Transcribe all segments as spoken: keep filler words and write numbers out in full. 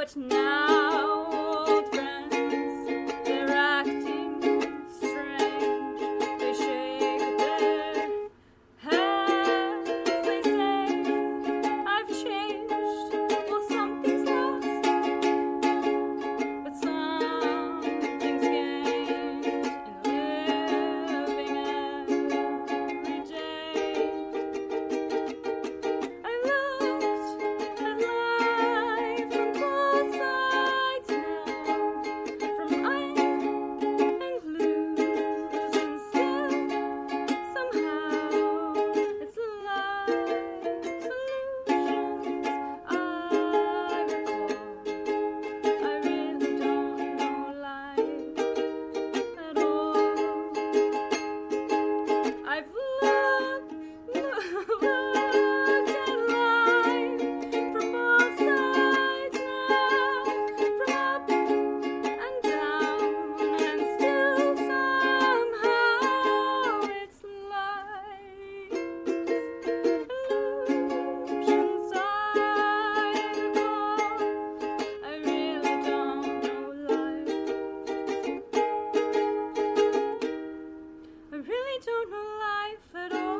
But now, old friends, they're acting strange. They shake their heads. They say, I've changed. Well, something's lost, but something's gained in living every day. I looked at life from both sides now, from I'm and lose, and still somehow it's like solutions I recall. I really don't know life at all. I've looked, looked at life from both sides now, from up and down, and still somehow it's like illusions I recall. I really don't know life. I really don't know life at all.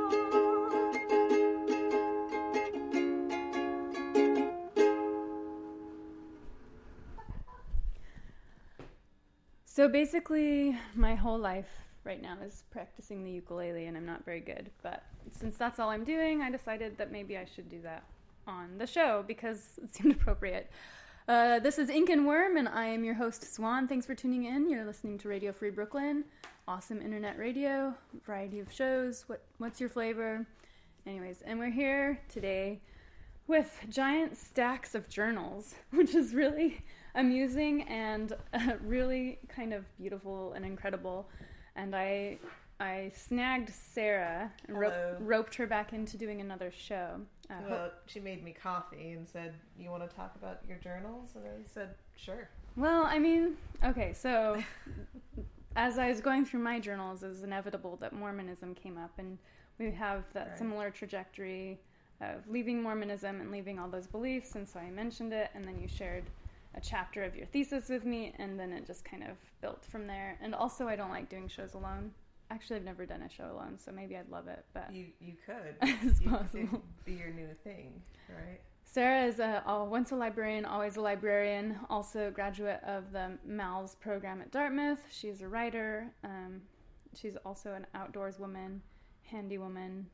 So basically, my whole life right now is practicing the ukulele, and I'm not very good. But since that's all I'm doing, I decided that maybe I should do that on the show because it seemed appropriate. Uh, this is Ink and Worm, and I am your host, Swan. Thanks for tuning in. You're listening to Radio Free Brooklyn. Awesome internet radio, variety of shows. What What's your flavor? Anyways, and we're here today with giant stacks of journals, which is really amusing and uh, really kind of beautiful and incredible. And I I snagged Sarah and ro- Hello. roped her back into doing another show. Uh, ho- Well, she made me coffee and said, you want to talk about your journals? And I said, sure. well, I mean, okay, so as I was going through my journals, it was inevitable that Mormonism came up, and we have that Right. similar trajectory of leaving Mormonism and leaving all those beliefs, and so I mentioned it, and then you shared a chapter of your thesis with me, and then it just kind of built from there. And also, I don't like doing shows alone. Actually, I've never done a show alone, so maybe I'd love it, but You you could. it's you, possible. It'd be your new thing, right? Sarah is a, a once a librarian, always a librarian, also a graduate of the M A L S program at Dartmouth. She's a writer. Um, she's also an outdoors woman, handy woman,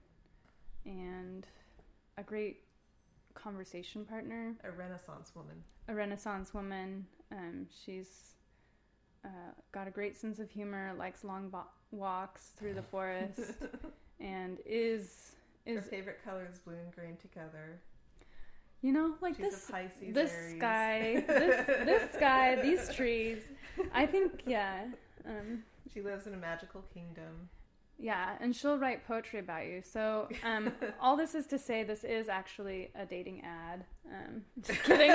and a great conversation partner, A Renaissance woman. a Renaissance woman. Um, she's uh, got a great sense of humor, likes long bo- walks through the forest, and is Her is favorite color is blue and green together. you know like She's this a Pisces, this Aries. sky, this this sky, these trees. I think yeah, um, She lives in a magical kingdom. yeah, and she'll write poetry about you. So um, all this is to say, this is actually a dating ad. Um, just kidding.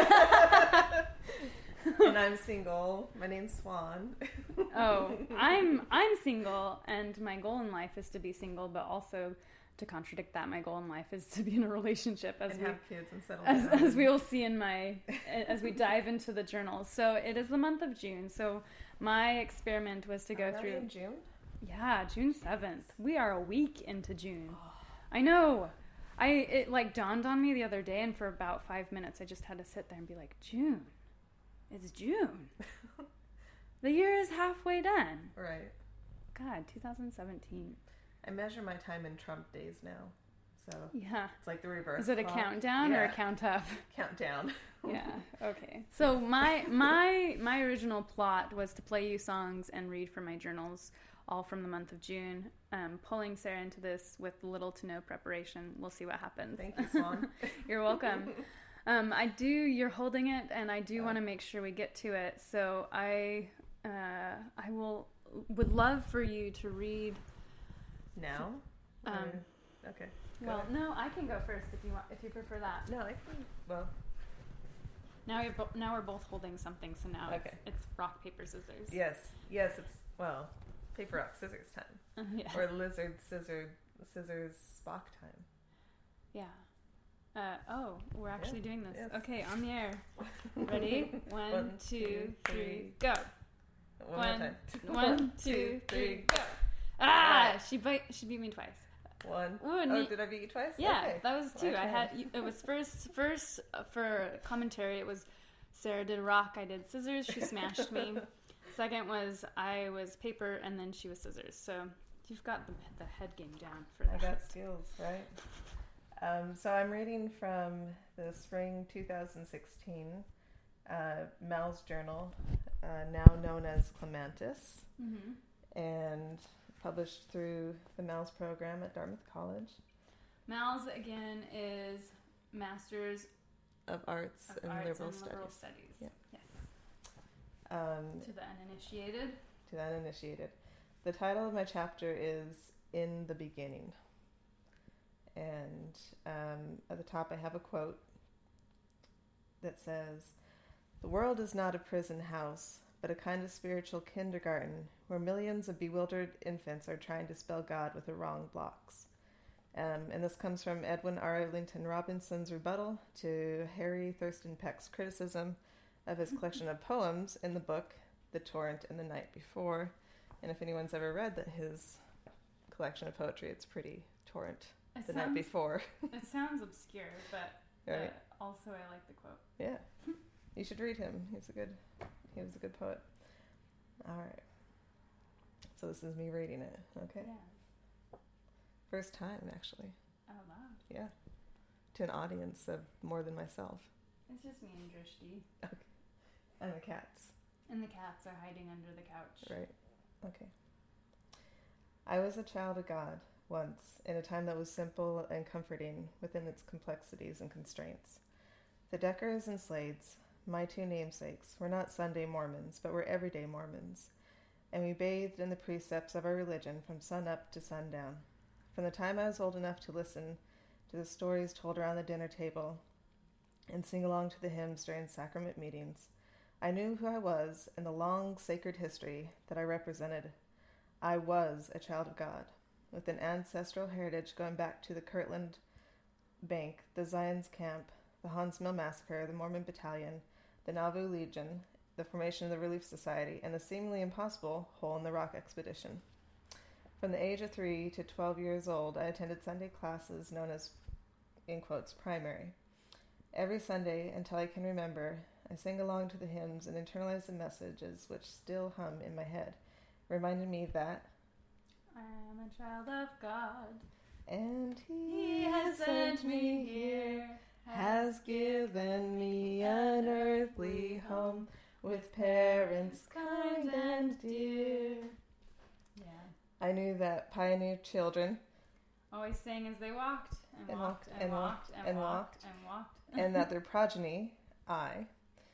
And I'm single. My name's Swan. Oh, I'm I'm single, and my goal in life is to be single, but also to contradict that, my goal in life is to be in a relationship, as and we have kids and settle as, down. as we will see in my as we dive into the journals. So it is the month of June. So my experiment was to go Are we through. in June. Yeah, June seventh. We are a week into June. I know. I it like dawned on me the other day, and for about five minutes, I just had to sit there and be like, June. It's June. The year is halfway done. Right. God, two thousand seventeen. I measure my time in Trump days now. So Yeah. it's like the reverse. Is it a clock. countdown or a Yeah. count up? Countdown. Yeah. Okay. So my my my original plot was to play you songs and read from my journals, all from the month of June. Um, pulling Sarah into this with little to no preparation. We'll see what happens. Thank you, Swan. You're welcome. Um, I do. You're holding it, and I do Oh. want to make sure we get to it. So I uh, I will would love for you to read. Now? Um, Or- okay. Go Well, ahead. no, I can go first if you want. If you prefer that. No, I can. Well, Now you're bo- now we're both holding something, so now Okay. it's, it's rock paper scissors. yes. Yes, it's, well, paper, rock, scissors time. Uh, yeah. Or lizard, scissor, scissors, Spock time. Yeah. Uh, oh, we're actually Yeah, doing this. yes. Okay, on the air. Ready? One, One, two, two, three, three. go. One, One, more time. One, two, three, go. Ah, Right. she bite. She beat me twice. One. Ooh, Oh, neat. did I beat you twice? Yeah, Okay. that was Well, two. I I had. tried. It was first. First uh, for commentary, it was Sarah did rock. I did scissors. She smashed me. Second was I was paper, and then she was scissors. So you've got the, the head game down for I that. got skills, right? Um, so I'm reading from the spring two thousand sixteen uh, Mal's journal, uh, now known as Clemantis, Mm-hmm. and published through the Mal's program at Dartmouth College Mal's again is Masters of Arts of and Arts Liberal and Studies. Liberal Studies. Yeah. Yes. Um, To the uninitiated. to the uninitiated. The title of my chapter is In the Beginning. And um, at the top I have a quote that says, "The world is not a prison house, but a kind of spiritual kindergarten where millions of bewildered infants are trying to spell God with the wrong blocks." Um, and this comes from Edwin Arlington Robinson's rebuttal to Harry Thurston Peck's criticism of his collection of poems in the book The Torrent and the Night Before. And if anyone's ever read that his collection of poetry, it's pretty torrent. It The sounds, Night Before. it sounds obscure, but Right? uh, also I like the quote. Yeah. You should read him. He's a good he was a good poet. Alright. So this is me reading it, okay? Yeah. First time actually. Out loud. Yeah. To an audience of more than myself. It's just me and Drishti. And the cats. And the cats are hiding under the couch. Right. Okay. I was a child of God once, in a time that was simple and comforting within its complexities and constraints. The Deckers and Slades, my two namesakes, were not Sunday Mormons, but were everyday Mormons, and we bathed in the precepts of our religion from sun up to sundown. From the time I was old enough to listen to the stories told around the dinner table and sing along to the hymns during sacrament meetings, I knew who I was and the long sacred history that I represented. I was a child of God, with an ancestral heritage going back to the Kirtland Bank, the Zion's Camp, the Hans Mill Massacre, the Mormon Battalion, the Nauvoo Legion, the formation of the Relief Society, and the seemingly impossible Hole in the Rock expedition. From the age of three to twelve years old, I attended Sunday classes known as, in quotes, primary. Every Sunday, until I can remember, I sang along to the hymns and internalized the messages which still hum in my head, reminding me that I am a child of God. and He has sent me here. has given me an earthly home with parents kind and dear. Yeah. I knew that pioneer children Always sang as they walked and, And walked walked and, and walked and, and walked and walked. and that their progeny, I,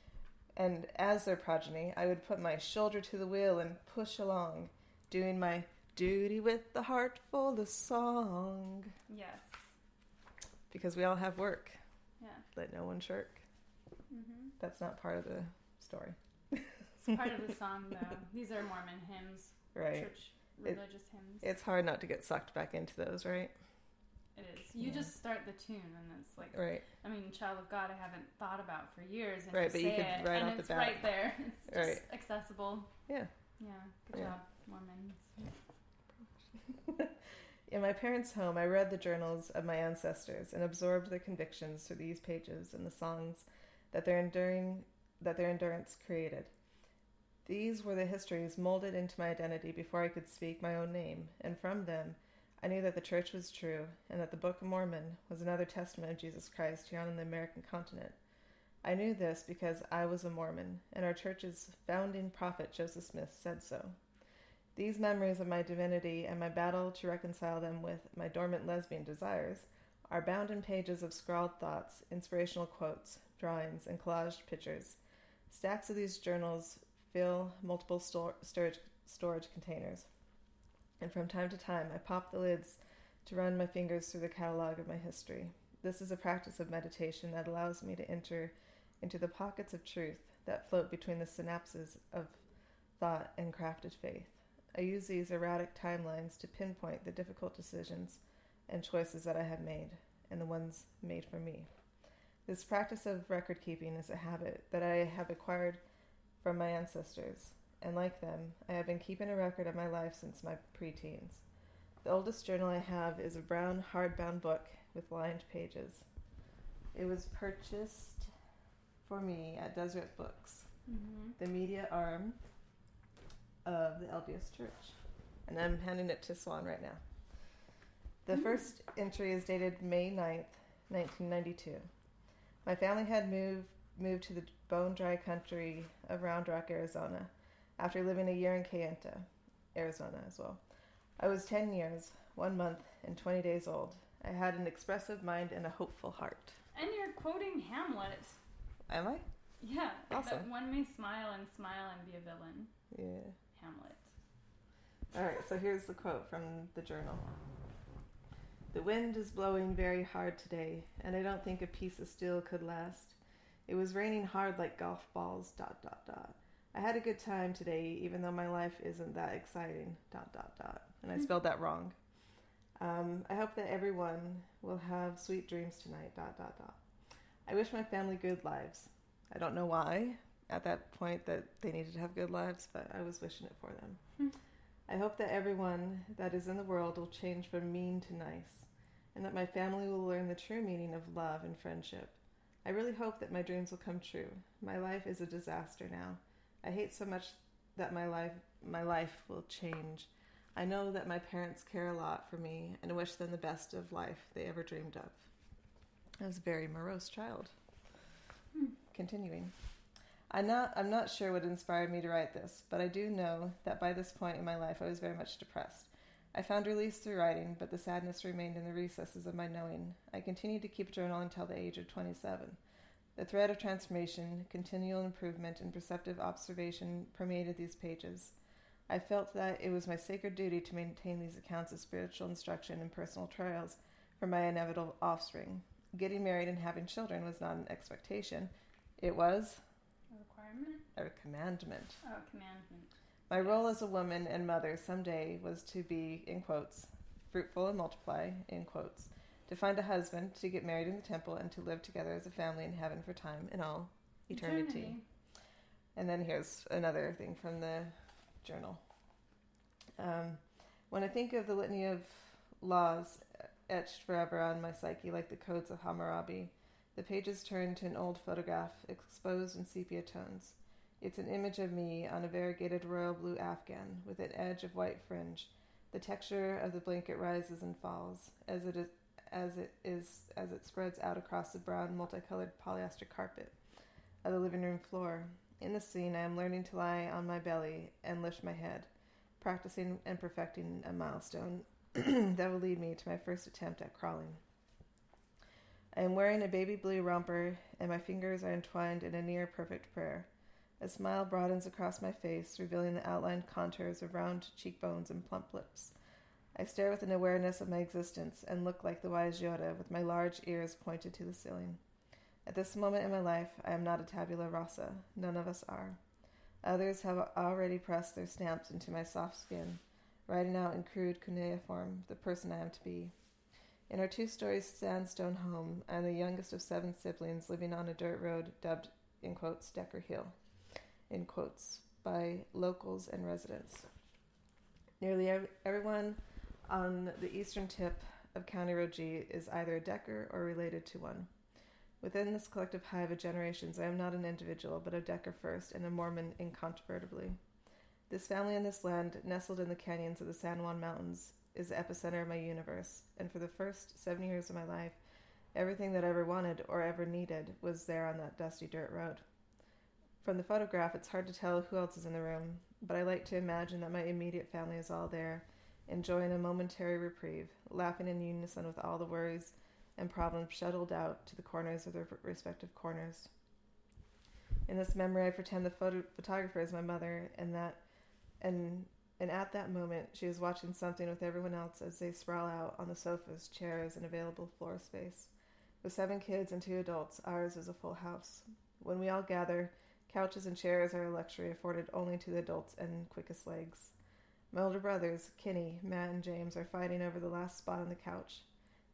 and as their progeny, I would put my shoulder to the wheel and push along, doing my duty with the heart full of song. Yes. Because we all have work. Yeah. Let no one shirk. Mm-hmm. That's not part of the story. It's part of the song, though. These are Mormon hymns, Right. church It- religious hymns. It's hard not to get sucked back into those, right? It is. You Yeah. just start the tune, and it's like, Right. I mean, Child of God, I haven't thought about for years, and Right, you but you say could it, right and off the it's bat. right there. It's just Right. accessible. Yeah. Yeah. Good Yeah. job, Mormons. In my parents' home, I read the journals of my ancestors and absorbed their convictions through these pages and the songs that their enduring that their endurance created. These were the histories molded into my identity before I could speak my own name, and from them I knew that the church was true and that the Book of Mormon was another testament of Jesus Christ here on the American continent. I knew this because I was a Mormon, and our church's founding prophet Joseph Smith said so. These memories of my divinity and my battle to reconcile them with my dormant lesbian desires are bound in pages of scrawled thoughts, inspirational quotes, drawings, and collaged pictures. Stacks of these journals fill multiple stor- storage, storage containers, and from time to time I pop the lids to run my fingers through the catalog of my history. This is a practice of meditation that allows me to enter into the pockets of truth that float between the synapses of thought and crafted faith. I use these erratic timelines to pinpoint the difficult decisions and choices that I have made, and the ones made for me. This practice of record keeping is a habit that I have acquired from my ancestors, and like them, I have been keeping a record of my life since my preteens. The oldest journal I have is a brown hardbound book with lined pages. It was purchased for me at Deseret Books, mm-hmm. the media arm of the L D S Church. And I'm handing it to Swan right now. The mm-hmm. first entry is dated May ninth, nineteen ninety-two. My family had moved moved to the bone-dry country of Round Rock, Arizona, after living a year in Kayenta, Arizona as well. I was ten years, one month, and twenty days old. I had an expressive mind and a hopeful heart. And you're quoting Hamlet. Am I? Yeah. Awesome. That one may smile and smile and be a villain. Yeah. Hamlet. All right, so here's the quote from the journal. The wind is blowing very hard today, and I don't think a piece of steel could last. It was raining hard like golf balls, dot, dot, dot. I had a good time today, even though my life isn't that exciting, dot, dot, dot. And I spelled that wrong. Um, I hope that everyone will have sweet dreams tonight, dot, dot, dot. I wish my family good lives. I don't know why, at that point, that they needed to have good lives, but I was wishing it for them. Hmm. I hope that everyone that is in the world will change from mean to nice, and that my family will learn the true meaning of love and friendship. I really hope that my dreams will come true. My life is a disaster now. I hate so much that my life my life will change. I know that my parents care a lot for me, and I wish them the best of life they ever dreamed of. I was a very morose child. Hmm. Continuing. I'm not, I'm not sure what inspired me to write this, but I do know that by this point in my life I was very much depressed. I found release through writing, but the sadness remained in the recesses of my knowing. I continued to keep a journal until the age of twenty-seven. The thread of transformation, continual improvement, and perceptive observation permeated these pages. I felt that it was my sacred duty to maintain these accounts of spiritual instruction and personal trials for my inevitable offspring. Getting married and having children was not an expectation. It was a requirement? A commandment. Oh, a commandment. My role as a woman and mother someday was to be, in quotes, fruitful and multiply, in quotes, to find a husband, to get married in the temple, and to live together as a family in heaven for time and all eternity. eternity. And then here's another thing from the journal. Um, when I think of the litany of laws etched forever on my psyche like the codes of Hammurabi, the pages turn to an old photograph exposed in sepia tones. It's an image of me on a variegated royal blue afghan with an edge of white fringe. The texture of the blanket rises and falls as it is, as it is as it spreads out across the brown multicolored polyester carpet of the living room floor. In the scene, I am learning to lie on my belly and lift my head, practicing and perfecting a milestone that will lead me to my first attempt at crawling. I am wearing a baby blue romper, and my fingers are entwined in a near-perfect prayer. A smile broadens across my face, revealing the outlined contours of round cheekbones and plump lips. I stare with an awareness of my existence and look like the wise Yoda with my large ears pointed to the ceiling. At this moment in my life, I am not a tabula rasa. None of us are. Others have already pressed their stamps into my soft skin, writing out in crude cuneiform the person I am to be. In our two-story sandstone home, I am the youngest of seven siblings living on a dirt road dubbed, in quotes, Decker Hill, in quotes, by locals and residents. Nearly ev- everyone on the eastern tip of County Road G is either a Decker or related to one. Within this collective hive of generations, I am not an individual, but a Decker first and a Mormon incontrovertibly. This family in this land, nestled in the canyons of the San Juan Mountains, is the epicenter of my universe, and for the first seven years of my life, everything that I ever wanted or ever needed was there on that dusty dirt road. From the photograph, it's hard to tell who else is in the room, but I like to imagine that my immediate family is all there, enjoying a momentary reprieve, laughing in unison with all the worries and problems shuttled out to the corners of their respective corners. In this memory, I pretend the photo- photographer is my mother, and that, and and at that moment, she is watching something with everyone else as they sprawl out on the sofas, chairs, and available floor space. With seven kids and two adults, ours is a full house. When we all gather, couches and chairs are a luxury afforded only to the adults and quickest legs. My older brothers, Kenny, Matt, and James, are fighting over the last spot on the couch.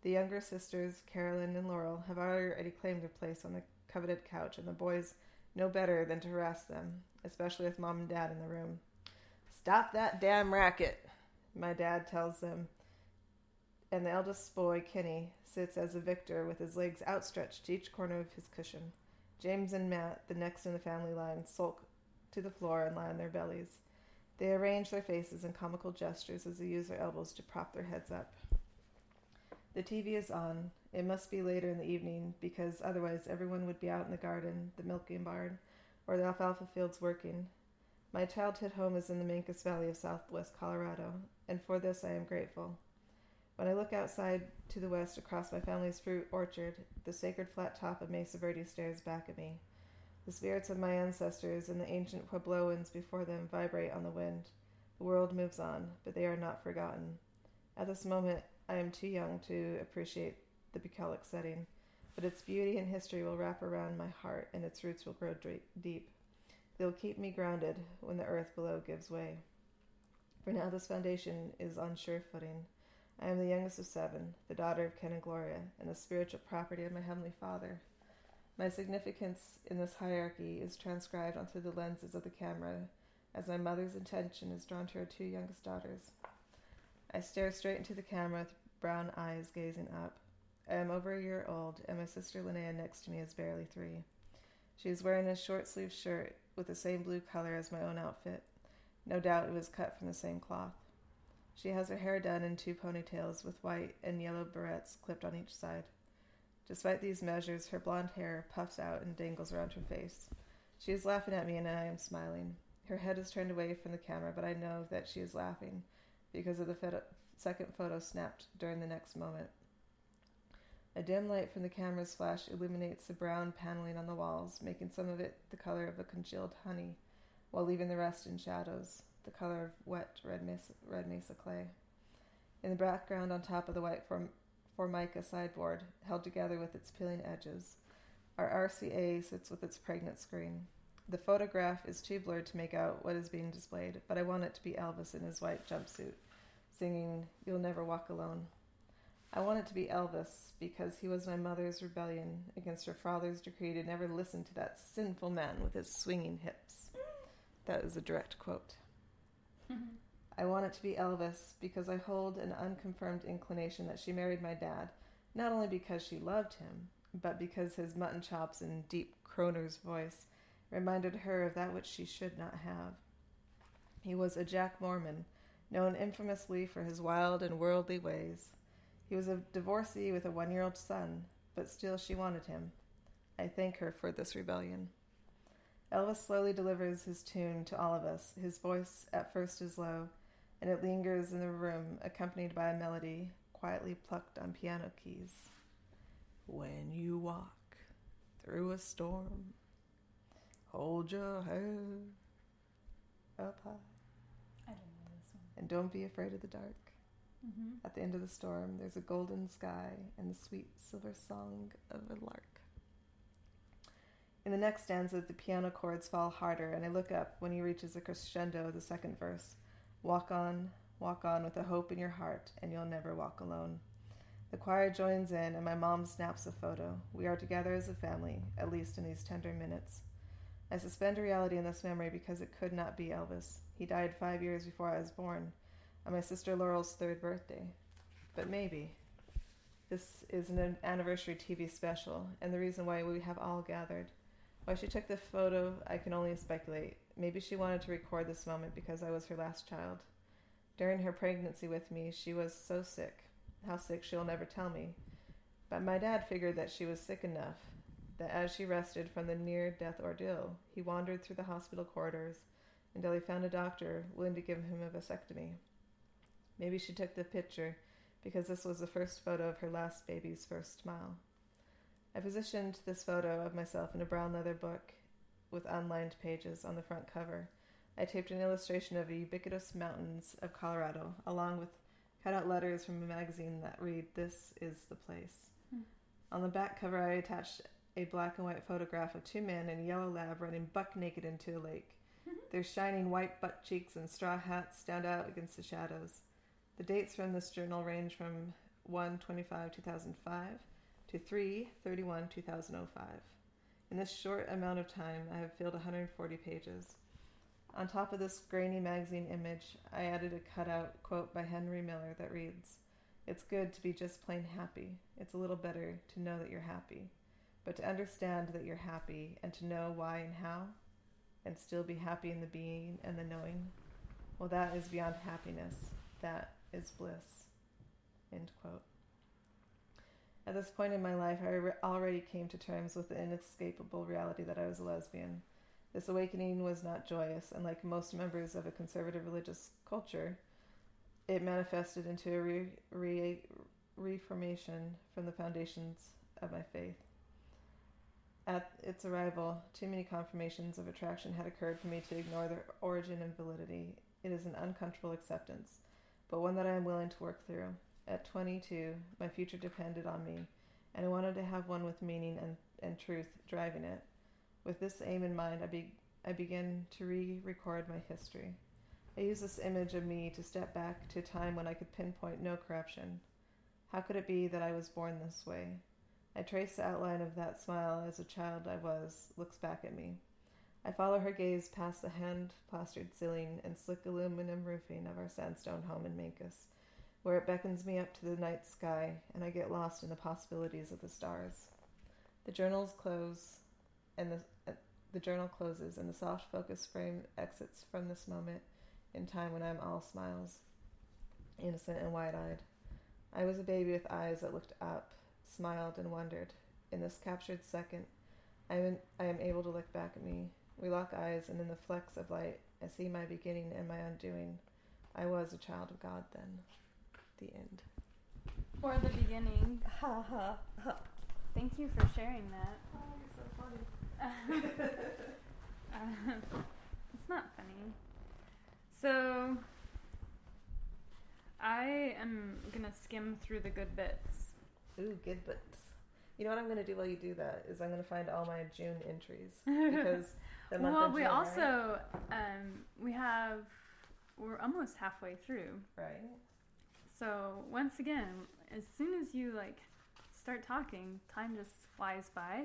The younger sisters, Carolyn and Laurel, have already claimed their place on the coveted couch, and the boys know better than to harass them, especially with Mom and Dad in the room. "Stop that damn racket," my dad tells them, and the eldest boy, Kenny, sits as a victor with his legs outstretched to each corner of his cushion. James and Matt, the next in the family line, sulk to the floor and lie on their bellies. They arrange their faces in comical gestures as they use their elbows to prop their heads up. The T V is on. It must be later in the evening, because otherwise everyone would be out in the garden, the milking barn, or the alfalfa fields working. My childhood home is in the Mancos Valley of southwest Colorado, and for this I am grateful. When I look outside to the west across my family's fruit orchard, the sacred flat top of Mesa Verde stares back at me. The spirits of my ancestors and the ancient Puebloans before them vibrate on the wind. The world moves on, but they are not forgotten. At this moment, I am too young to appreciate the bucolic setting, but its beauty and history will wrap around my heart, and its roots will grow deep. They'll keep me grounded when the earth below gives way. For now, this foundation is on sure footing. I am the youngest of seven, the daughter of Ken and Gloria, and the spiritual property of my Heavenly Father. My significance in this hierarchy is transcribed onto the lenses of the camera, as my mother's attention is drawn to her two youngest daughters. I stare straight into the camera with brown eyes gazing up. I am over a year old, and my sister Linnea next to me is barely three. She is wearing a short-sleeved shirt with the same blue color as my own outfit. No doubt it was cut from the same cloth. She has her hair done in two ponytails with white and yellow barrettes clipped on each side. Despite these measures, her blonde hair puffs out and dangles around her face. She is laughing at me, and I am smiling. Her head is turned away from the camera, but I know that she is laughing because of the photo- second photo snapped during the next moment. A dim light from the camera's flash illuminates the brown paneling on the walls, making some of it the color of a congealed honey, while leaving the rest in shadows, the color of wet red mesa, red mesa clay. In the background, on top of the white form, Formica sideboard, held together with its peeling edges, our R C A sits with its pregnant screen. The photograph is too blurred to make out what is being displayed, but I want it to be Elvis in his white jumpsuit, singing "You'll Never Walk Alone." I want it to be Elvis because he was my mother's rebellion against her father's decree to never listen to that sinful man with his swinging hips. That is a direct quote. I want it to be Elvis because I hold an unconfirmed inclination that she married my dad, not only because she loved him, but because his mutton chops and deep croner's voice reminded her of that which she should not have. He was a Jack Mormon, known infamously for his wild and worldly ways. He was a divorcee with a one-year-old son, but still she wanted him. I thank her for this rebellion. Elvis slowly delivers his tune to all of us. His voice at first is low, and it lingers in the room, accompanied by a melody quietly plucked on piano keys. When you walk through a storm, hold your head up high. I don't know this one. And don't be afraid of the dark. Mm-hmm. At the end of the storm, there's a golden sky and the sweet silver song of a lark. In the next stanza, the piano chords fall harder, and I look up when he reaches a crescendo of the second verse. Walk on, walk on with a hope in your heart, and you'll never walk alone. The choir joins in, and my mom snaps a photo. We are together as a family, at least in these tender minutes. I suspend reality in this memory because it could not be Elvis. He died five years before I was born, on my sister Laurel's third birthday. But maybe. This is an anniversary T V special, and the reason why we have all gathered. Why she took the photo, I can only speculate. Maybe she wanted to record this moment because I was her last child. During her pregnancy with me, she was so sick. How sick she'll never tell me. But my dad figured that she was sick enough that as she rested from the near-death ordeal, he wandered through the hospital corridors until he found a doctor willing to give him a vasectomy. Maybe she took the picture because this was the first photo of her last baby's first smile. I positioned this photo of myself in a brown leather book with unlined pages on the front cover. I taped an illustration of the ubiquitous mountains of Colorado, along with cut-out letters from a magazine that read, "This is the place." Hmm. On the back cover, I attached a black and white photograph of two men in a yellow lab running buck naked into a lake. Their shining white butt cheeks and straw hats stand out against the shadows. The dates from this journal range from one twenty-five two thousand five to three thirty-one two thousand five. In this short amount of time, I have filled one hundred forty pages. On top of this grainy magazine image, I added a cutout quote by Henry Miller that reads, "It's good to be just plain happy. It's a little better to know that you're happy. But to understand that you're happy and to know why and how, and still be happy in the being and the knowing, well, that is beyond happiness. That is bliss." End quote. At this point in my life, I re- already came to terms with the inescapable reality that I was a lesbian. This awakening was not joyous, and like most members of a conservative religious culture, it manifested into a re- re- reformation from the foundations of my faith. At its arrival, too many confirmations of attraction had occurred for me to ignore their origin and validity. It is an uncomfortable acceptance, but one that I am willing to work through. At twenty-two, my future depended on me, and I wanted to have one with meaning and, and truth driving it. With this aim in mind, I, be, I began to re-record my history. I used this image of me to step back to a time when I could pinpoint no corruption. How could it be that I was born this way? I trace the outline of that smile as a child I was, looks back at me. I follow her gaze past the hand-plastered ceiling and slick aluminum roofing of our sandstone home in Mancus, where it beckons me up to the night sky, and I get lost in the possibilities of the stars. The journals close, and the uh, the journal closes, and the soft focus frame exits from this moment in time when I'm all smiles, innocent and wide-eyed. I was a baby with eyes that looked up, smiled, and wondered. In this captured second, I am, I am able to look back at me. We lock eyes, and in the flecks of light, I see my beginning and my undoing. I was a child of God then. The end. Or the beginning. Ha ha ha. Thank you for sharing that. Oh, you're so funny. uh, it's not funny. So, I am gonna skim through the good bits. Ooh, good bits. You know what I'm gonna do while you do that is I'm gonna find all my June entries because the month well, of we June, also um, we have we're almost halfway through. right? So once again, as soon as you like start talking, time just flies by.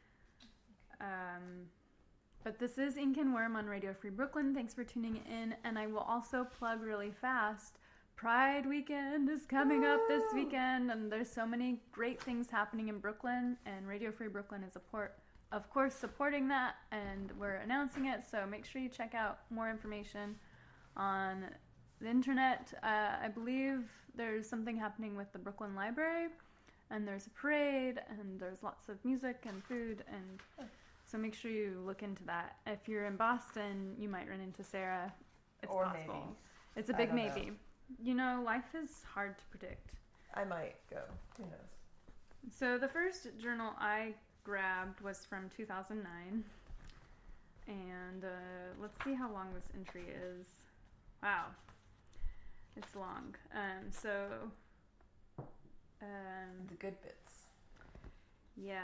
Um, but this is Ink and Worm on Radio Free Brooklyn. Thanks for tuning in, and I will also plug really fast. Pride weekend is coming up this weekend, and there's so many great things happening in Brooklyn, and Radio Free Brooklyn is, a port, of course, supporting that, and we're announcing it, so make sure you check out more information on the internet. Uh, I believe there's something happening with the Brooklyn Library, and there's a parade, and there's lots of music and food, and so make sure you look into that. If you're in Boston, you might run into Sarah. It's Or possible. maybe. It's a I big don't maybe. know. You know, life is hard to predict. I might go. Who knows? So the first journal I grabbed was from two thousand nine. And uh, let's see how long this entry is. Wow. It's long. Um, so, um, The good bits. yeah.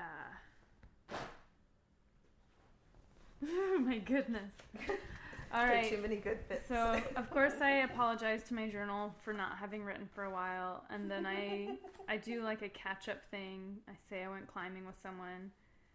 My goodness. All There are right. too many good bits. So, of course, I apologize to my journal for not having written for a while, and then I I do like a catch-up thing. I say I went climbing with someone.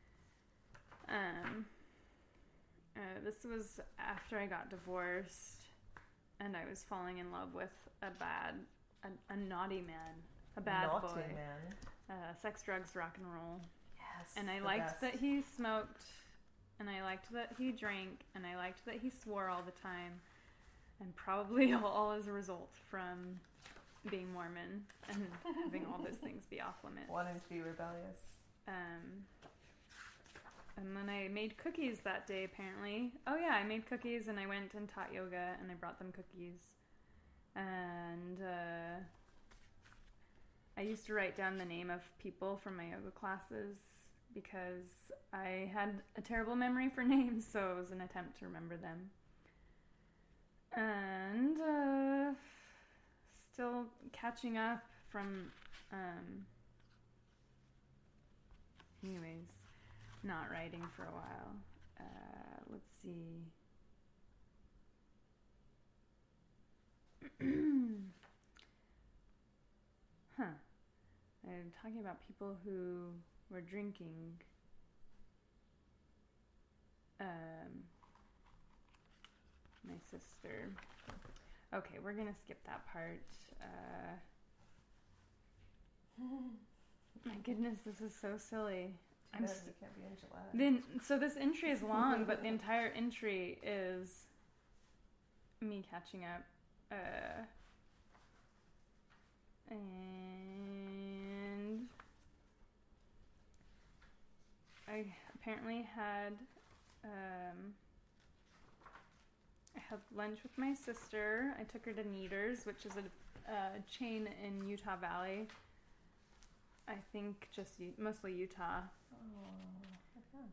Um, uh, this was after I got divorced, and I was falling in love with a bad, a, a naughty man, a bad Naughty boy. man. Uh, sex, drugs, rock and roll. Yes. And I the liked best. that he smoked, and I liked that he drank, and I liked that he swore all the time, and probably all, all as a result from being Mormon and having all those things be off limits. Wanting to be rebellious. Um, and then I made cookies that day, apparently. Oh yeah, I made cookies, and I went and taught yoga, and I brought them cookies. And uh, I used to write down the name of people from my yoga classes because I had a terrible memory for names, so it was an attempt to remember them. And uh, still catching up from, um, anyways, not writing for a while. Uh, let's see. Huh. They're talking about people who were drinking. Um, my sister. Okay, we're gonna skip that part. Uh, my goodness, this is so silly. I'm Yes, s- it can't be in July. then so this entry is long, but the entire entry is me catching up. Uh, and I apparently had um, I had lunch with my sister. I took her to Neaters, which is a, a chain in Utah Valley. I think just U- mostly Utah. Oh, I found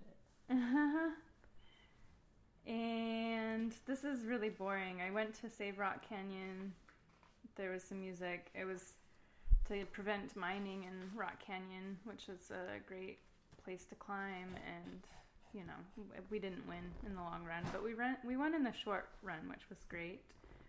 it. And this is really boring. I went to Save Rock Canyon. There was some music. It was to prevent mining in Rock Canyon, which is a great place to climb. And, you know, we didn't win in the long run, but we ran, we won in the short run, which was great.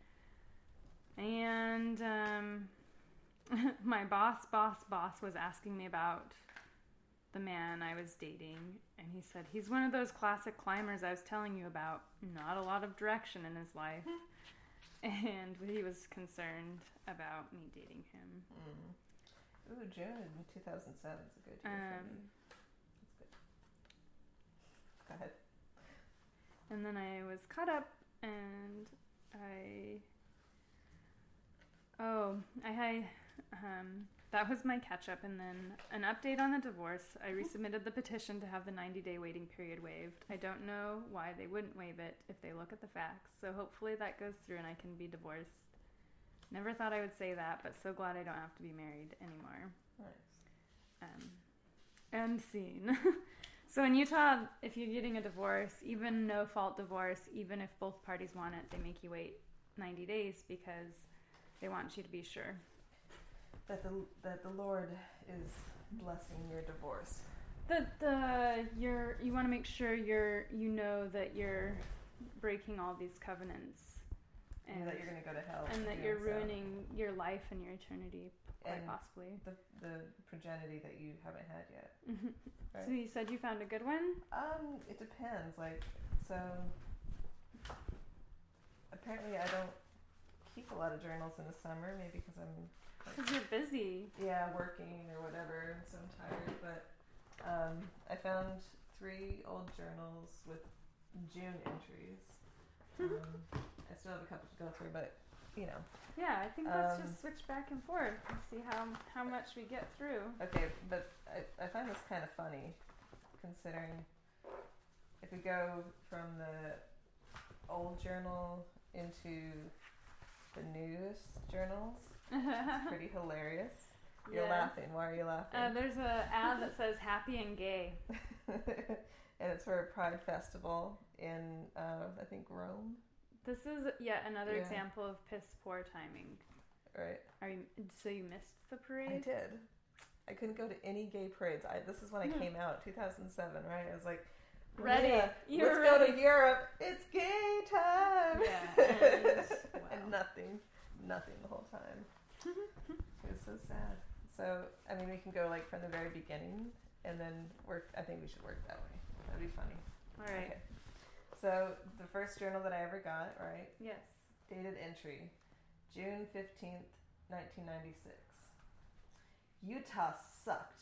And um, my boss, boss, boss was asking me about the man I was dating, and he said, he's one of those classic climbers I was telling you about. Not a lot of direction in his life. And he was concerned about me dating him. Mm. Ooh, June in two thousand seven is a good year Um, for me. That's good. Go ahead. And then I was caught up, and I... Oh, I had... Um, that was my catch-up, and then an update on the divorce. I resubmitted the petition to have the ninety-day waiting period waived. I don't know why they wouldn't waive it if they look at the facts, so hopefully that goes through and I can be divorced. Never thought I would say that, but so glad I don't have to be married anymore. Nice. Um, end scene. So in Utah, if you're getting a divorce, even no-fault divorce, even if both parties want it, they make you wait ninety days because they want you to be sure. That the that the Lord is blessing your divorce. That the you're you want to make sure you're you know that you're breaking all these covenants, And that you're going to go to hell. and for that doing you're so. ruining your life and your eternity, quite And possibly. the the progeny that you haven't had yet. Right? So you said you found a good one? Um, it depends. Like, so apparently I don't keep a lot of journals in the summer, maybe because I'm Because you're busy. yeah working or whatever, and so I'm tired. But um, I found three old journals with June entries. Um, I still have a couple to go through, but you know. Yeah, I think let's Um, just switch back and forth and see how how much we get through. Okay, but I, I find this kind of funny, considering if we go from the old journal into the newest journals, it's pretty hilarious. You're Yeah. laughing. Why are you laughing? Uh, there's a ad that says "happy and gay." And it's for a Pride Festival in, uh, I think, Rome, This is yet another Yeah. example of piss poor timing. right? Are you so you missed the I parade? did. I couldn't go to any gay parades. I, this is when I came out, two thousand seven, right? I was like, Ready. yeah, You were let's go ready. to Europe. It's gay time. Yeah, and- And wow. nothing, nothing the whole time. It was so sad. So, I mean, we can go like from the very beginning and then work. I think we should work that way. That'd be funny. All right. Okay. So, the first journal that I ever got, right? Yes. Dated entry, June fifteenth, nineteen ninety-six. Utah sucked.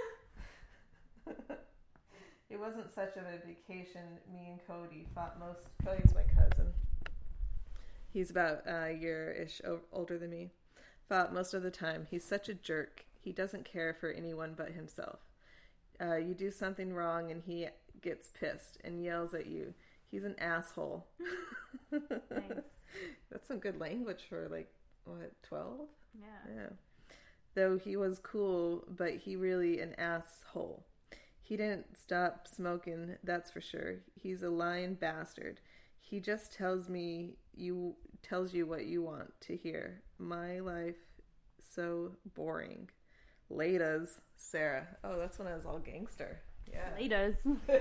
It wasn't such of a vacation. Me and Cody fought most. Cody's my cousin. He's about a year-ish o- older than me. Fought most of the time. He's such a jerk. He doesn't care for anyone but himself. Uh, you do something wrong and he gets pissed and yells at you. He's an asshole. Nice. That's some good language for like, what, twelve? Yeah. Yeah. Though he was cool, but he really an asshole. He didn't stop smoking, that's for sure. He's a lying bastard. He just tells me you tells you what you want to hear. My life so boring. Latas, Sarah. Oh, that's when I was all gangster. Yeah. Latas.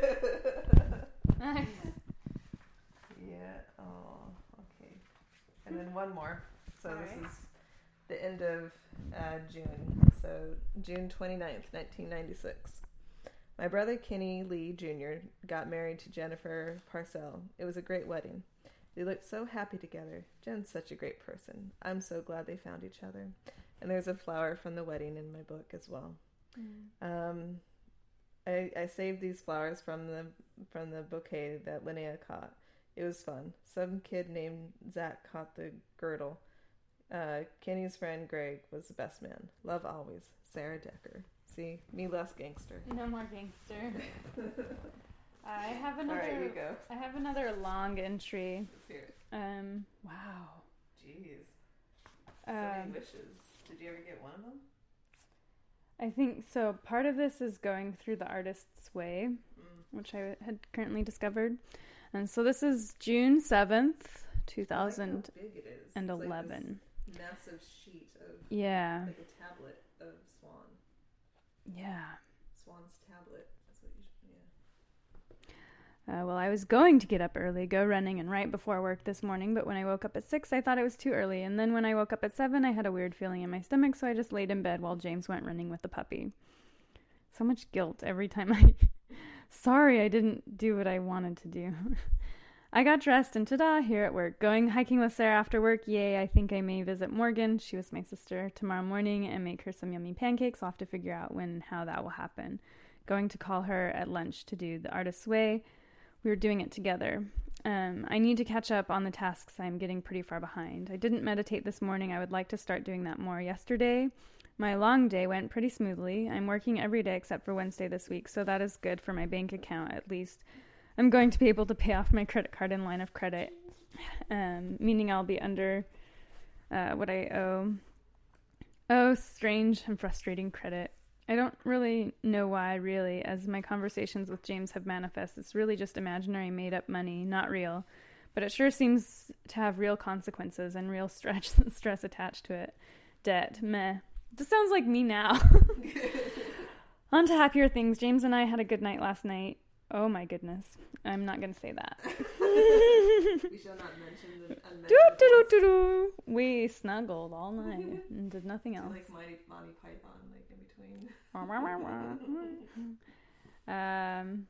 Nice. Yeah. Oh, okay. And then one more. So All this right. is the end of uh, June. So episode, June twenty-ninth, nineteen ninety-six. My brother Kenny Lee Junior got married to Jennifer Parcell. It was a great wedding. They looked so happy together. Jen's such a great person. I'm so glad they found each other. And there's a flower from the wedding in my book as well. Mm. Um, I, I saved these flowers from the from the bouquet that Linnea caught. It was fun. Some kid named Zach caught the girdle. Uh, Kenny's friend Greg was the best man. Love always. Sarah Decker. See? Me less gangster. No more gangster. I have another. All right, you go. I have another long entry. Let's hear it. Um. Wow. Jeez. So um, many wishes. Did you ever get one of them? I think so. Part of this is going through the artist's way, mm. which I had currently discovered. And so this is June seventh, two thousand eleven. Like massive sheet of yeah, like a tablet of Swan. Yeah. Swan's tablet. That's what you should, yeah. Uh, well, I was going to get up early, go running, and write before work this morning, but when I woke up at six, I thought it was too early. And then when I woke up at seven, I had a weird feeling in my stomach, so I just laid in bed while James went running with the puppy. So much guilt every time I... Sorry, I didn't do what I wanted to do. I got dressed and ta-da, here at work. Going hiking with Sarah after work, yay, I think I may visit Morgan, she was my sister, tomorrow morning and make her some yummy pancakes. I'll have to figure out when and how that will happen. Going to call her at lunch to do the artist's way. We were doing it together. Um, I need to catch up on the tasks. I'm getting pretty far behind. I didn't meditate this morning. I would like to start doing that more. Yesterday, my long day went pretty smoothly. I'm working every day except for Wednesday this week, so that is good for my bank account at least. I'm going to be able to pay off my credit card and line of credit, um, meaning I'll be under uh, what I owe. Oh, strange and frustrating credit. I don't really know why, really, as my conversations with James have manifested. It's really just imaginary, made-up money, not real. But it sure seems to have real consequences and real stress, stress attached to it. Debt, meh. This sounds like me now. On to happier things. James and I had a good night last night. Oh my goodness. I'm not going to say that. We shall not mention the unmentioned. Doo, doo, doo, doo. We snuggled all night and did nothing else. Like Monty, Monty Python, like in between. um,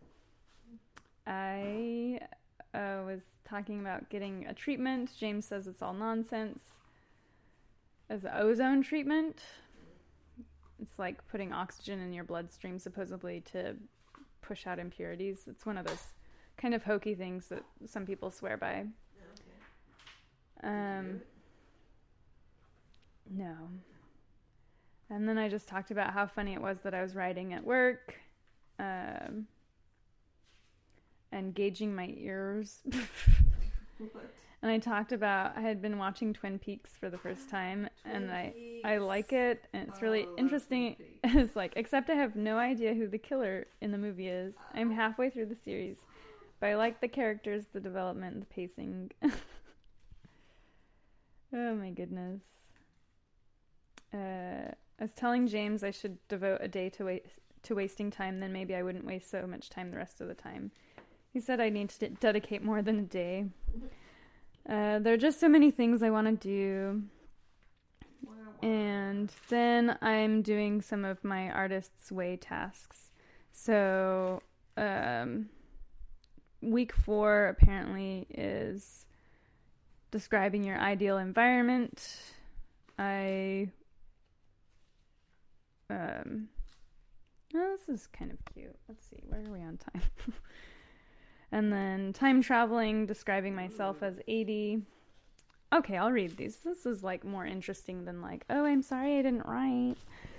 I uh, was talking about getting a treatment. James says it's all nonsense. As an ozone treatment, it's like putting oxygen in your bloodstream supposedly to push out impurities. It's one of those kind of hokey things that some people swear by. Okay. Um, no. And then I just talked about how funny it was that I was writing at work, um, and gauging my ears. What? And I talked about I had been watching Twin Peaks for the first time, Twin and I Peaks. I like it, and it's really Oh, I love interesting. Twin Peaks. It's like, except I have no idea who the killer in the movie is. I'm halfway through the series, but I like the characters, the development, the pacing. Oh my goodness. Uh, I was telling James I should devote a day to wa- to wasting time, then maybe I wouldn't waste so much time the rest of the time. He said I need to d- dedicate more than a day. Uh, there are just so many things I want to do. And then I'm doing some of my artist's way tasks. So, um, week four apparently is describing your ideal environment. I, um, oh, this is kind of cute. Let's see, where are we on time? And then time traveling, describing myself as eighty. Okay, I'll read these. This is like more interesting than like, oh, I'm sorry I didn't write.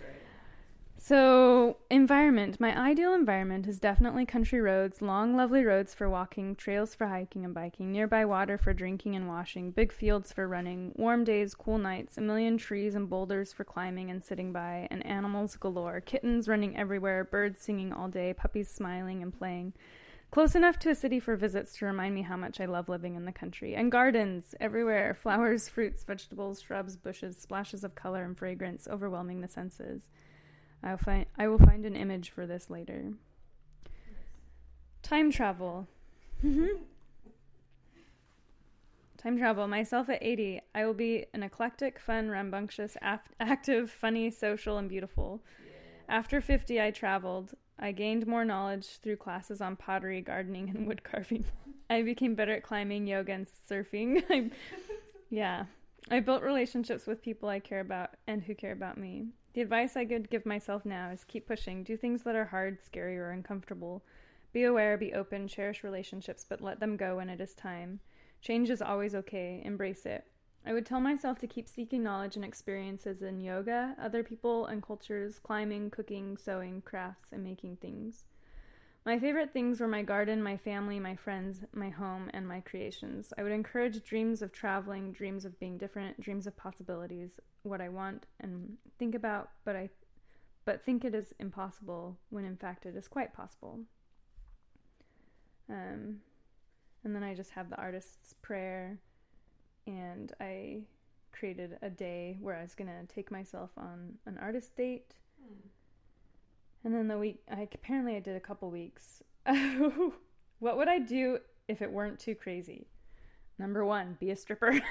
So, environment. My ideal environment is definitely country roads, long, lovely roads for walking, trails for hiking and biking, nearby water for drinking and washing, big fields for running, warm days, cool nights, a million trees and boulders for climbing and sitting by, and animals galore, kittens running everywhere, birds singing all day, puppies smiling and playing. Close enough to a city for visits to remind me how much I love living in the country. And gardens everywhere, flowers, fruits, vegetables, shrubs, bushes, splashes of color and fragrance overwhelming the senses. I'll find, I will find an image for this later. Time travel. Time travel. Myself at eighty. I will be an eclectic, fun, rambunctious, af- active, funny, social, and beautiful. Yeah. After fifty, I traveled. I gained more knowledge through classes on pottery, gardening, and wood carving. I became better at climbing, yoga, and surfing. I, yeah. I built relationships with people I care about and who care about me. The advice I could give myself now is keep pushing. Do things that are hard, scary, or uncomfortable. Be aware, be open, cherish relationships, but let them go when it is time. Change is always okay. Embrace it. I would tell myself to keep seeking knowledge and experiences in yoga, other people and cultures, climbing, cooking, sewing, crafts, and making things. My favorite things were my garden, my family, my friends, my home, and my creations. I would encourage dreams of traveling, dreams of being different, dreams of possibilities, what I want and think about, but I but think it is impossible when in fact it is quite possible. Um, and then I just have the artist's prayer, and I created a day where I was going to take myself on an artist date. Mm. And then the week, I apparently I did a couple weeks. What would I do if it weren't too crazy? Number one, be a stripper. Hey.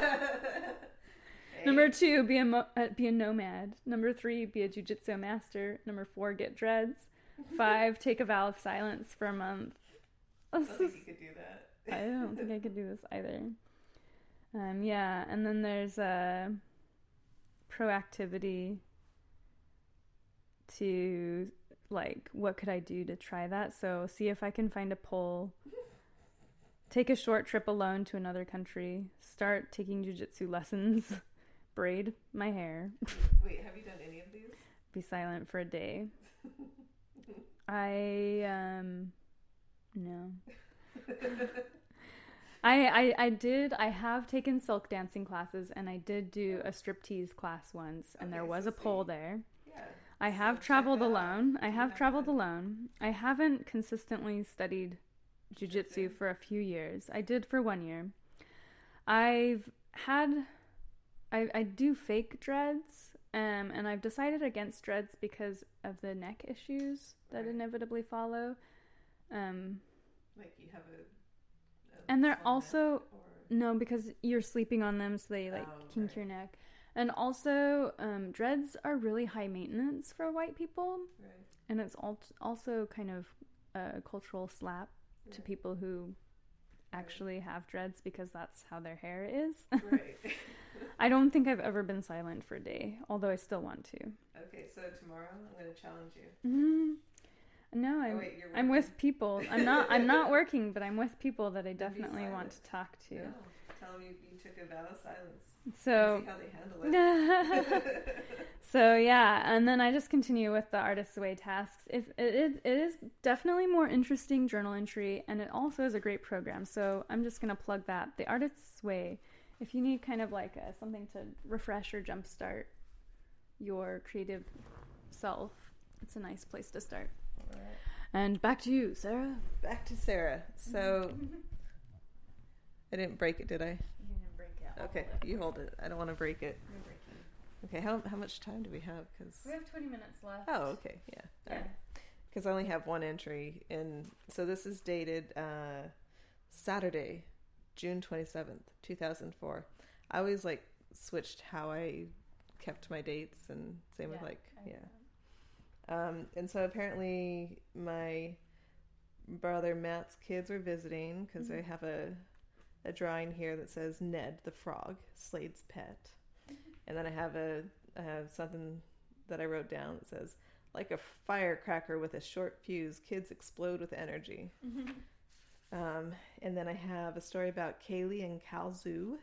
Number two, be a mo- uh, be a nomad. Number three, be a jiu-jitsu master. Number four, get dreads. Five, take a vow of silence for a month. I don't think you could do that. I don't think I could do this either. Um, yeah, and then there's uh, proactivity to, like, what could I do to try that? So see if I can find a pole, take a short trip alone to another country, start taking jiu-jitsu lessons, braid my hair. Wait, have you done any of these? Be silent for a day. I, um... No. I, I I did, I have taken silk dancing classes, and I did do a striptease class once, and okay, there was so a pole see. there. Yeah. I have so traveled alone. I have traveled that. alone. I haven't consistently studied jiu-jitsu for a few years. I did for one year. I've had, I, I do fake dreads, um, and I've decided against dreads because of the neck issues that right. inevitably follow. Um, like you have a, a and they're also no because you're sleeping on them, so they like oh, kink right. your neck. And also, um, dreads are really high maintenance for white people, right. and it's al- also kind of a cultural slap right. to people who actually right. have dreads because that's how their hair is. Right. I don't think I've ever been silent for a day, although I still want to. Okay, so tomorrow I'm going to challenge you. Mm-hmm. No, I'm, oh, wait, I'm with people. I'm not I'm not working, but I'm with people that I definitely want to talk to. No. Tell them you, you took a vow of silence. So, see how they handle it. So, yeah, and then I just continue with the Artist's Way tasks. If it, it, it is definitely more interesting journal entry, and it also is a great program. So I'm just going to plug that. The Artist's Way, if you need kind of like a, something to refresh or jumpstart your creative self, it's a nice place to start. Right. And back to you, Sarah. Back to Sarah. So, I didn't break it, did I? You didn't break it. I'll okay, hold it. You hold it. I don't want to break it. I'm breaking it. Okay, how how much time do we have? Cause... We have twenty minutes left. Oh, okay, yeah. Yeah. Because right. I only have one entry in. So this is dated uh, Saturday, June twenty-seventh, two thousand four. I always like switched how I kept my dates, and same yeah, with like I yeah. Know. Um, and so apparently my brother Matt's kids were visiting because mm-hmm. I have a a drawing here that says Ned the frog, Slade's pet. Mm-hmm. And then I have a I have something that I wrote down that says, like a firecracker with a short fuse, kids explode with energy. Mm-hmm. Um, and then I have a story about Kaylee and Kalzu.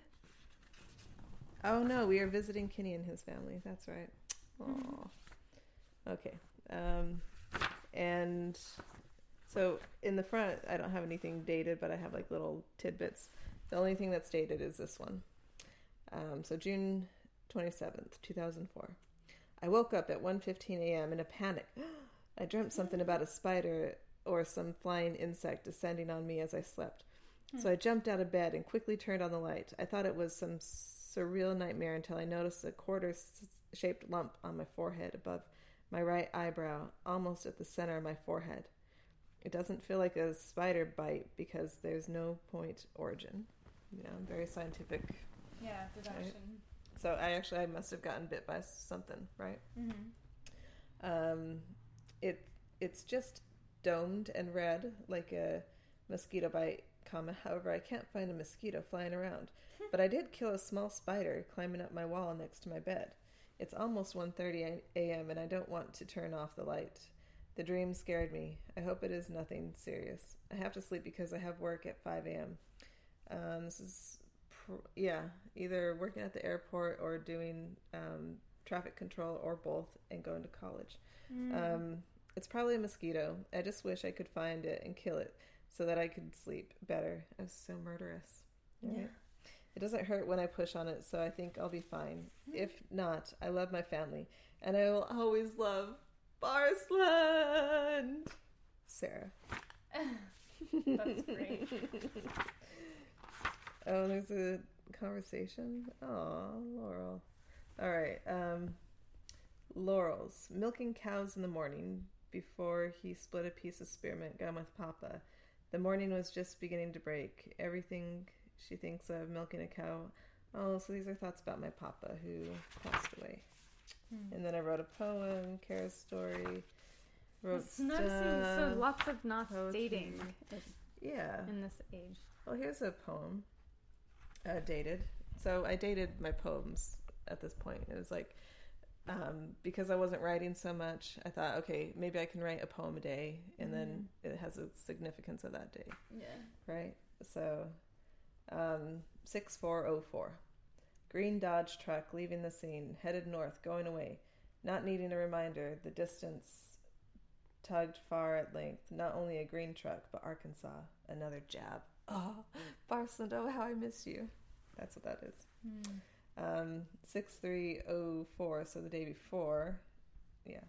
Oh no, we are visiting Kenny and his family. That's right. Aww. Okay. Um, and so in the front, I don't have anything dated, but I have like little tidbits. The only thing that's dated is this one. Um, so June twenty-seventh, two thousand four. I woke up at one fifteen a.m. in a panic. I dreamt something about a spider or some flying insect descending on me as I slept. Hmm. So I jumped out of bed and quickly turned on the light. I thought it was some surreal nightmare until I noticed a quarter-shaped lump on my forehead above my right eyebrow, almost at the center of my forehead. It doesn't feel like a spider bite because there's no point origin. Yeah, very scientific. Yeah, deduction. Right? So I actually I must have gotten bit by something, right? Mm-hmm. Um, it it's just domed and red like a mosquito bite, comma. However, I can't find a mosquito flying around, but I did kill a small spider climbing up my wall next to my bed. It's almost one thirty a.m. and I don't want to turn off the light. The dream scared me. I hope it is nothing serious. I have to sleep because I have work at five a.m. Um, this is, pr- yeah, either working at the airport or doing um, traffic control or both and going to college. Mm. Um, it's probably a mosquito. I just wish I could find it and kill it so that I could sleep better. I was so murderous. Right? Yeah. It doesn't hurt when I push on it, so I think I'll be fine. If not, I love my family, and I will always love Barsland. Sarah. That's great. Oh, there's a conversation. Aw, Laurel. All right. Um, Laurel's milking cows in the morning before he split a piece of spearmint gum with Papa. The morning was just beginning to break. Everything she thinks of milking a cow. Oh, so these are thoughts about my Papa who passed away. Hmm. And then I wrote a poem, Kara's story. Wrote It's noticing so lots of not dating. Yeah. In this age. Well, here's a poem. Uh, dated. So I dated my poems at this point. It was like, um, because I wasn't writing so much, I thought, okay, maybe I can write a poem a day, and mm. then it has a significance of that day. Yeah. Right? So, um, six four oh four. Green Dodge truck leaving the scene, headed north, going away. Not needing a reminder, the distance tugged far at length. Not only a green truck, but Arkansas. Another jab. Oh, Barsland, oh, how I miss you. That's what that is. Mm. Um, six three oh four, so the day before. Yeah.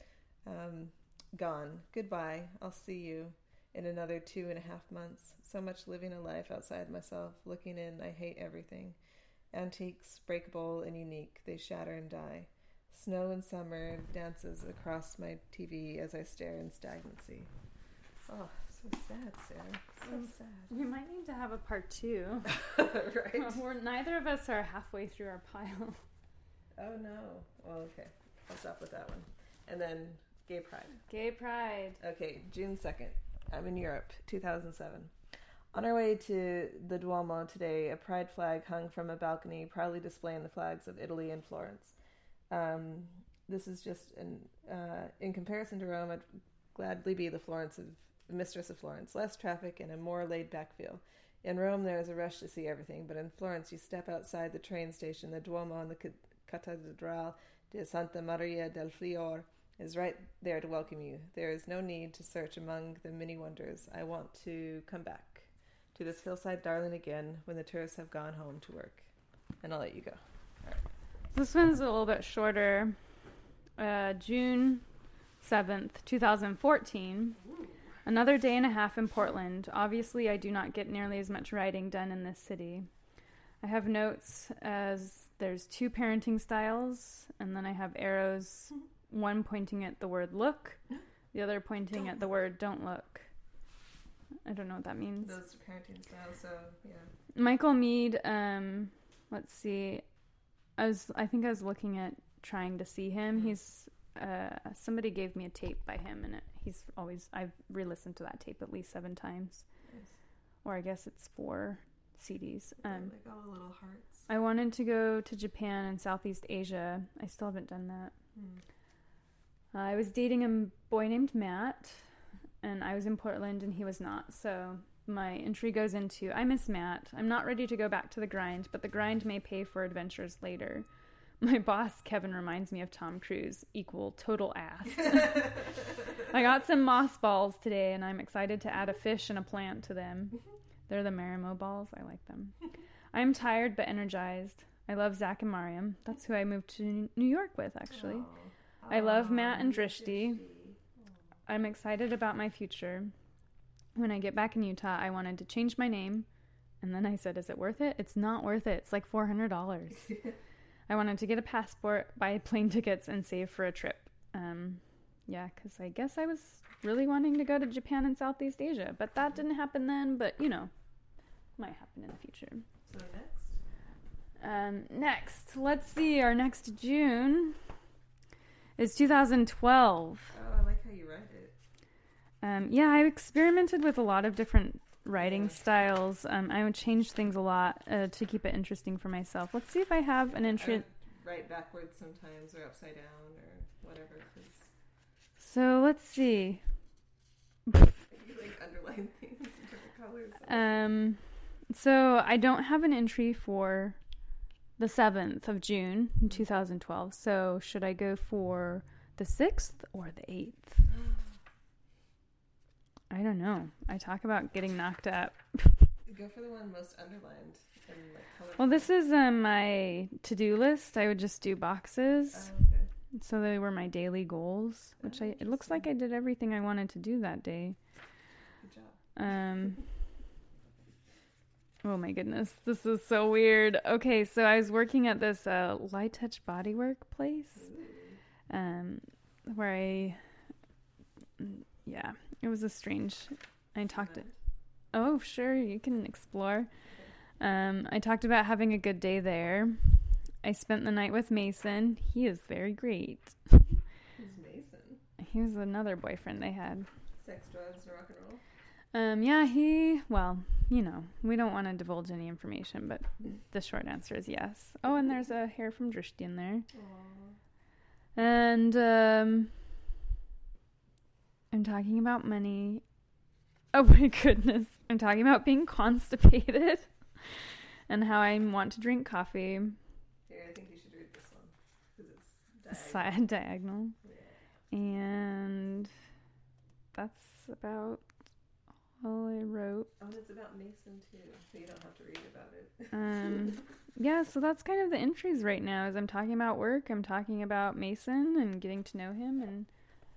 Um, gone. Goodbye. I'll see you in another two and a half months. So much living a life outside myself. Looking in, I hate everything. Antiques, breakable and unique. They shatter and die. Snow and summer dances across my T V as I stare in stagnancy. Oh, so sad, Sarah. So sad. We might need to have a part two. Right? We're, neither of us are halfway through our pile. Oh, no. Well, okay. I'll stop with that one. And then Gay Pride. Gay Pride. Okay, June second. I'm in Europe, two thousand seven. On our way to the Duomo today, a pride flag hung from a balcony, proudly displaying the flags of Italy and Florence. Um, this is just, an, uh, in comparison to Rome, I'd gladly be the Florence of mistress of Florence. Less traffic and a more laid-back feel. In Rome, there is a rush to see everything, but in Florence, you step outside the train station, the Duomo and the Cattedrale de Santa Maria del Fiore is right there to welcome you. There is no need to search among the many wonders. I want to come back to this hillside darling again when the tourists have gone home to work. And I'll let you go. All right. This one's a little bit shorter. Uh, June seventh, twenty fourteen. Ooh. Another day and a half in Portland. Obviously, I do not get nearly as much writing done in this city. I have notes as there's two parenting styles, and then I have arrows, one pointing at the word look, the other pointing don't at the word don't look. I don't know what that means. Those parenting styles, so yeah. Michael Mead, um, let's see. I was, I think I was looking at trying to see him. Mm-hmm. He's, uh, somebody gave me a tape by him, and it, he's always, I've re-listened to that tape at least seven times. Nice. Or I guess it's four C Ds. Um, like all the little hearts. I wanted to go to Japan and Southeast Asia. I still haven't done that. Mm. Uh, I was dating a boy named Matt, and I was in Portland and he was not. So my entry goes into, I miss Matt. I'm not ready to go back to the grind, but the grind may pay for adventures later. My boss, Kevin, reminds me of Tom Cruise, equal total ass. I got some moss balls today, and I'm excited to add a fish and a plant to them. They're the Marimo balls. I like them. I'm tired but energized. I love Zach and Mariam. That's who I moved to New York with, actually. Aww. I love Matt and Drishti. I'm excited about my future. When I get back in Utah, I wanted to change my name. And then I said, is it worth it? It's not worth it. It's like four hundred dollars. I wanted to get a passport, buy plane tickets, and save for a trip. Um, yeah, because I guess I was really wanting to go to Japan and Southeast Asia. But that didn't happen then. But, you know, might happen in the future. So next? Um, next, let's see. Our next June is two thousand twelve. Oh, I like how you write it. Um, yeah, I experimented with a lot of different writing styles. Um, I would change things a lot uh, to keep it interesting for myself. Let's see if I have an entry. I write backwards sometimes, or upside down, or whatever. Cause so let's see. you like underline things in different colors. Um, so I don't have an entry for the seventh of June in two thousand twelve. So should I go for the sixth or the eighth? I don't know. I talk about getting knocked up. Go for the one most underlined and like colorful. Well, this is um, my to-do list. I would just do boxes. Oh, okay. So they were my daily goals, which Oh, I it looks like I did everything I wanted to do that day. Good job. Um Oh my goodness, this is so weird. Okay, so I was working at this uh, Light Touch Bodywork place, um, where I, yeah, it was a strange. I talked. Event. Oh, sure, you can explore. Um, I talked about having a good day there. I spent the night with Mason. He is very great. Who's Mason? He was another boyfriend I had. Sex, drugs, and rock and roll. Um, yeah, he, well, you know, we don't want to divulge any information, but the short answer is yes. Oh, and there's a hair from Drishti in there. Aww. And, um, I'm talking about money. Oh my goodness. I'm talking about being constipated and how I want to drink coffee. Here, I think you should read this one because it's diagonal. Side diagonal. Yeah. And that's about all I wrote. Oh, and it's about Mason too, so you don't have to read about it. Um, yeah, so that's kind of the entries right now. Is I'm talking about work, I'm talking about Mason and getting to know him, and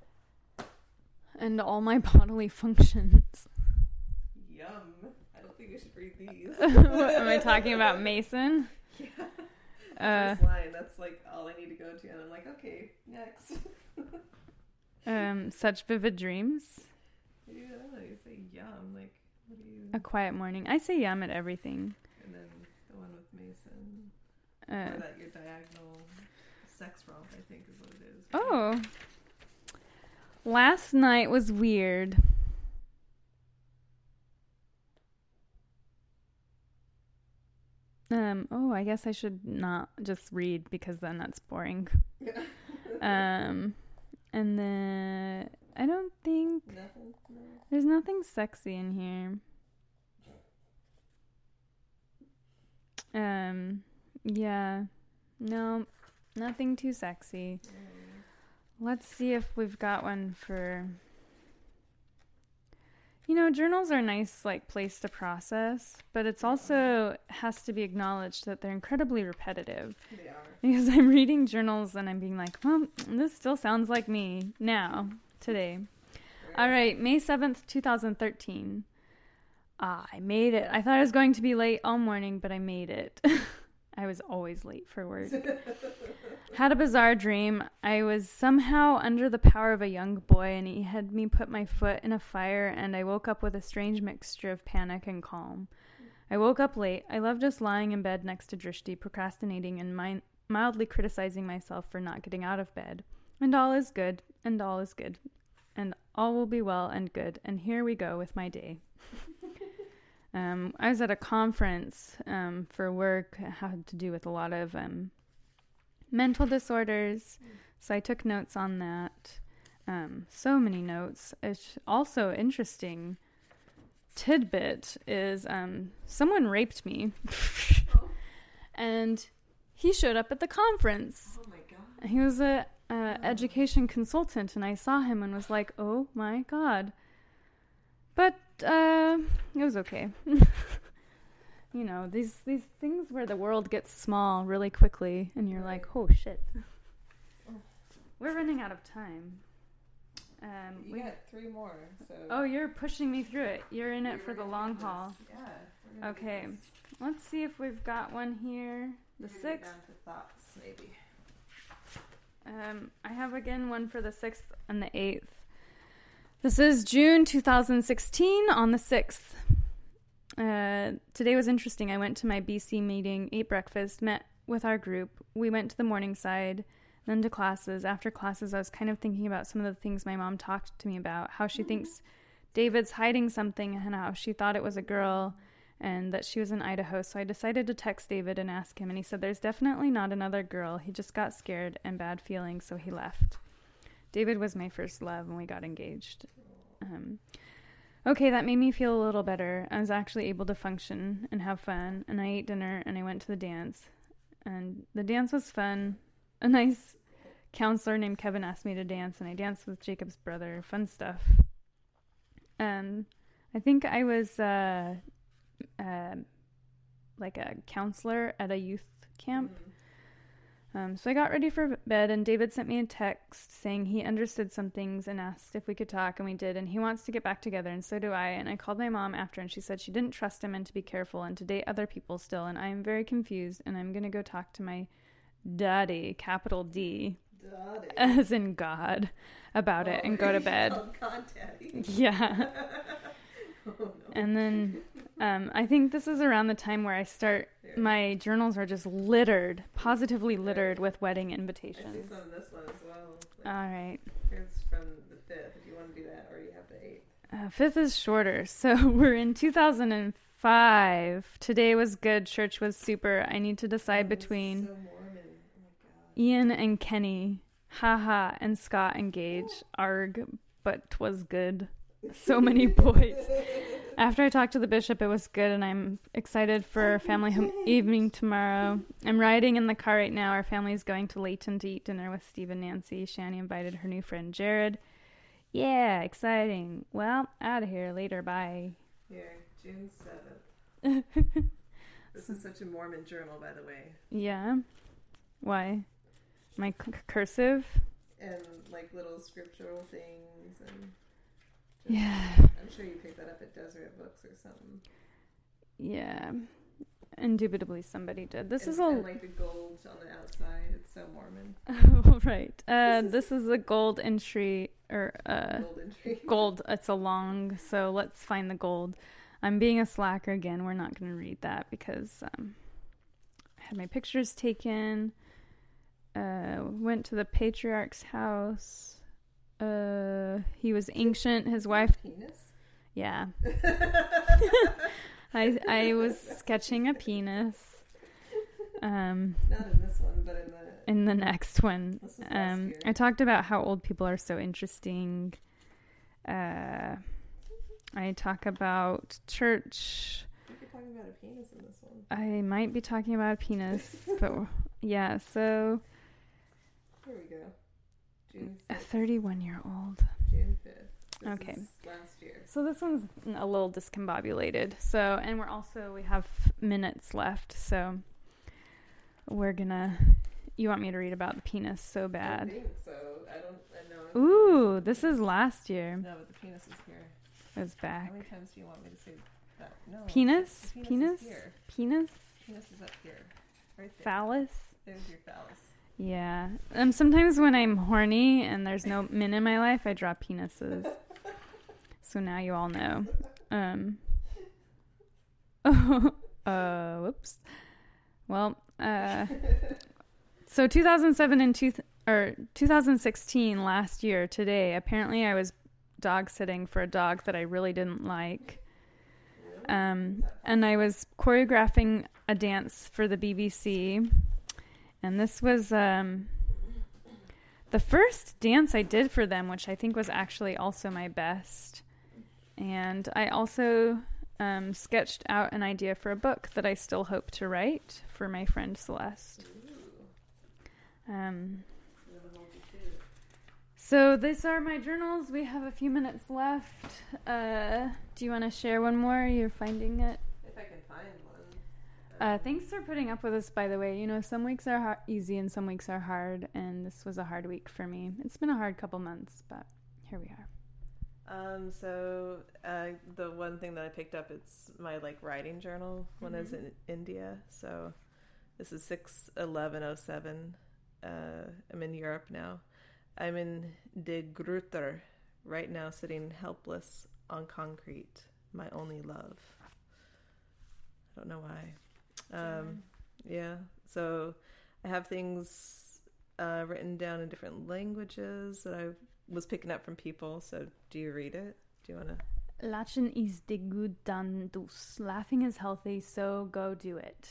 and all my bodily functions. Yum! I don't think you should read these. What, am I talking about Mason? Yeah. Uh, First line. That's like all I need to go to, and I'm like, okay, next. um, such vivid dreams. Yeah, you say yum. Like, what do you? A quiet morning. I say yum at everything. And then the one with Mason. Uh, or that your diagonal sex romp, I think, is what it is. oh. Last night was weird. Um, oh, I guess I should not just read because then that's boring. Yeah. Um, and then I don't think Nothing? No. there's nothing sexy in here. Um, yeah, no, nothing too sexy. Mm. Let's see if we've got one for. You know, journals are a nice, like, place to process, but it's also has to be acknowledged that they're incredibly repetitive. They are. Because I'm reading journals and I'm being like, well, this still sounds like me now, today. All right, May seventh, twenty thirteen. Ah, I made it. I thought I was going to be late all morning, but I made it. I was always late for work. Had a bizarre dream. I was somehow under the power of a young boy, and he had me put my foot in a fire, and I woke up with a strange mixture of panic and calm. I woke up late. I love just lying in bed next to Drishti, procrastinating and mi- mildly criticizing myself for not getting out of bed. And all is good, and all is good, and all will be well and good, and here we go with my day. Um, I was at a conference um, for work. It had to do with a lot of um, mental disorders, so I took notes on that. Um, so many notes. It's also interesting tidbit is um, someone raped me, Oh. and he showed up at the conference. Oh my god. He was a, a education consultant, and I saw him and was like, "Oh my god!" But uh, it was okay. You know, these these things where the world gets small really quickly, and you're like, "Oh shit!" We're running out of time. Um, You we got three more. So. oh, you're pushing me through it. You're in it We for were the gonna long do haul. this. Yeah. we're gonna do Okay. this. Let's see if we've got one here. The We're gonna get sixth. down to thoughts, maybe. Um, I have again one for the sixth and the eighth. This is June two thousand sixteen on the sixth. uh, today was interesting. I went to my B C meeting, ate breakfast, met with our group. We went to the Morningside, then to classes. After classes, I was kind of thinking about some of the things my mom talked to me about, how she thinks David's hiding something and how she thought it was a girl and that she was in Idaho. So I decided to text David and ask him, and he said there's definitely not another girl. He just got scared and bad feelings, so he left. David was my first love, and we got engaged. Um, okay, that made me feel a little better. I was actually able to function and have fun, and I ate dinner, and I went to the dance. And the dance was fun. A nice counselor named Kevin asked me to dance, and I danced with Jacob's brother. Fun stuff. Um, I think I was uh, uh, like a counselor at a youth camp. Mm-hmm. Um, so I got ready for bed, and David sent me a text saying he understood some things and asked if we could talk, and we did, and he wants to get back together, and so do I. And I called my mom after, and she said she didn't trust him and to be careful and to date other people still, and I am very confused, and I'm going to go talk to my daddy, capital D, daddy. As in God, about oh, it and go to bed. Oh, God, daddy. Yeah. Oh, no. And then um, I think this is around the time where I start, yeah. my journals are just littered, positively littered yeah. with wedding invitations. I see some of this one as well. Like, all right. Here's from the fifth, if you want to do that, or you have the eighth. Uh, fifth is shorter. So we're in two thousand five. Today was good. Church was super. I need to decide oh, between so Mormon. Oh my God. Ian and Kenny. Haha. And Scott and Gage. Arg. But 'twas good. So many boys. After I talked to the bishop, it was good, and I'm excited for family home evening tomorrow. I'm riding in the car right now. Our family is going to Layton to eat dinner with Steve and Nancy. Shani invited her new friend Jared. Yeah, exciting. Well, out of here later. Bye. Here, June seventh. This is such a Mormon journal, by the way. Yeah. Why? My c- cursive? And like little scriptural things and... Yeah. I'm sure you picked that up at Deseret Books or something. Yeah. Indubitably somebody did. This and, is a... And like the gold on the outside. It's so Mormon. Oh, right. Uh, this is a gold entry, or uh, gold entry. Gold. It's a long, so let's find the gold. I'm being a slacker again. We're not going to read that because um, I had my pictures taken. Uh, went to the patriarch's house. Uh, he was ancient. His wife. Penis? Yeah. I I was sketching a penis. Um, Not in this one, but in the in the next one. This is Um, last year. I talked about how old people are so interesting. Uh, I talk about church. You're talking about a penis in this one. I might be talking about a penis, but yeah. So. Here we go. June A fifth. thirty-one-year-old. June fifth. This Okay. is last year. So this one's a little discombobulated. So, and we're also, we have minutes left. So we're gonna, you want me to read about the penis so bad. I think so. I don't, I know. Ooh, this is last year. No, but the penis is here. It was back. How many times do you want me to say that? No. Penis? The penis? Penis? Is here. Penis? Penis is up here. Right there. Phallus? There's your phallus. Yeah. Um. Sometimes when I'm horny and there's no men in my life, I draw penises. So now you all know. Um. uh. Whoops. Well. Uh. So two thousand seven and two th- or two thousand sixteen last year today. Apparently, I was dog sitting for a dog that I really didn't like. Um. And I was choreographing a dance for the B B C. And this was um, the first dance I did for them, which I think was actually also my best. And I also um, sketched out an idea for a book that I still hope to write for my friend Celeste. Um, so these are my journals. We have a few minutes left. Uh, do you want to share one more? You're finding it? If I can find one. Uh, thanks for putting up with us, by the way. You know, some weeks are har- easy and some weeks are hard, and this was a hard week for me. It's been a hard couple months, but here we are. Um, so uh, the one thing that I picked up, it's my like writing journal when mm-hmm. I was in India. So this is six eleven oh seven. Uh, I'm in Europe now. I'm in De Gruyter right now, sitting helpless on concrete. My only love. I don't know why. Um, yeah. So I have things uh, written down in different languages that I was picking up from people. So do you read it? Do you want to? Lachen is de gut dan dus. Laughing is healthy, so go do it.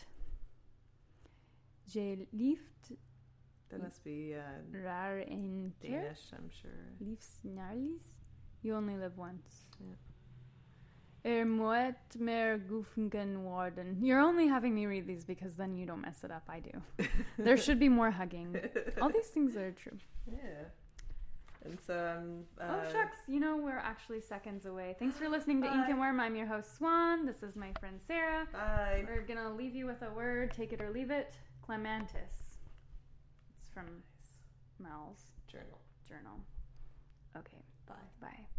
Je lieft That must be uh, rar en keer. Danish, I'm sure. Liefst snarlies. You only live once. Yeah. Er moet meer geoefend worden. You're only having me read these because then you don't mess it up. I do. There should be more hugging. All these things are true. Yeah. And so um, uh, oh, shucks. You know, we're actually seconds away. Thanks for listening to Ink and Worm. I'm your host, Swan. This is my friend, Sarah. Bye. We're going to leave you with a word. Take it or leave it. Clematis. It's from Mal's Journal. journal. Okay. Bye. Bye.